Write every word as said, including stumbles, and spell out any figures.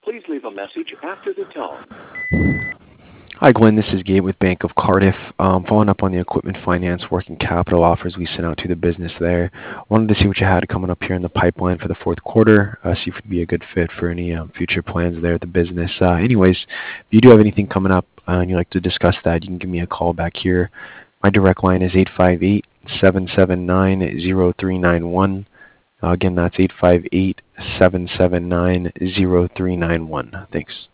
Please leave a message after the tone. Hi, Glenn. This is Gabe with Bank of Cardiff. Um, following up on the equipment finance working capital offers we sent out to the business there. Wanted to see what you had coming up here in the pipeline for the fourth quarter, uh, see if it would be a good fit for any um, future plans there at the business. Uh, anyways, if you do have anything coming up uh, and you'd like to discuss that, you can give me a call back here. My direct line is eight five eight, seven seven nine, zero three nine one. Uh, again, that's eight five eight, seven seven nine, zero three nine one. Thanks.